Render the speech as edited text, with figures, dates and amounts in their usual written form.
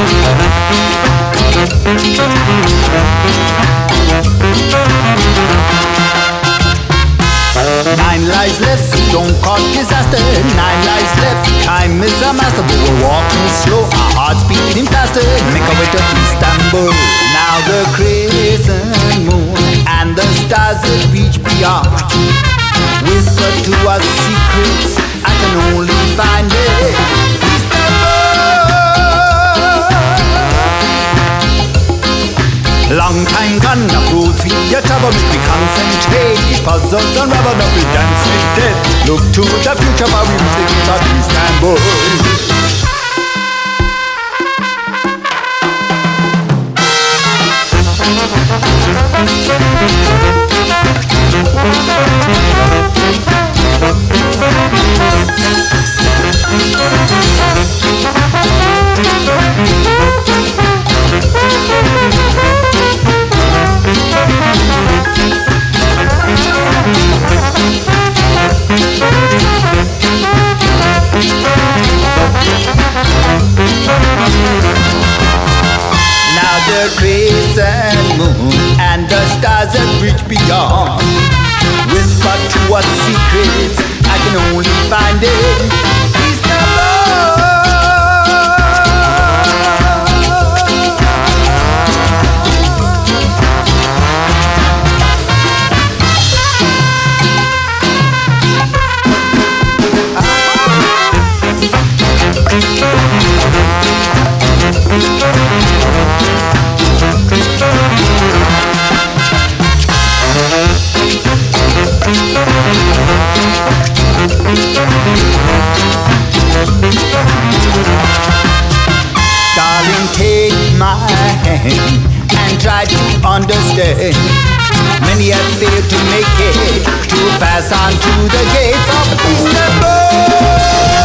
Nine lives left, so don't cause disaster. Nine lives left, time is a master, but we're walking slow, our hearts beating faster. Make our way to Istanbul. Now the crescent moon and the stars that reach beyond whisper to us secrets I can only find it. Long time gone, approved theater, but we concentrate. Each puzzles unravel, now we dance with death. Look to the future, but we reach the gate of Istanbul. Now the crescent moon and the stars that reach beyond whisper to us secrets I can only find it. Darling, take my hand and try to understand. Many have failed to make it, to pass on to the gates of Istanbul.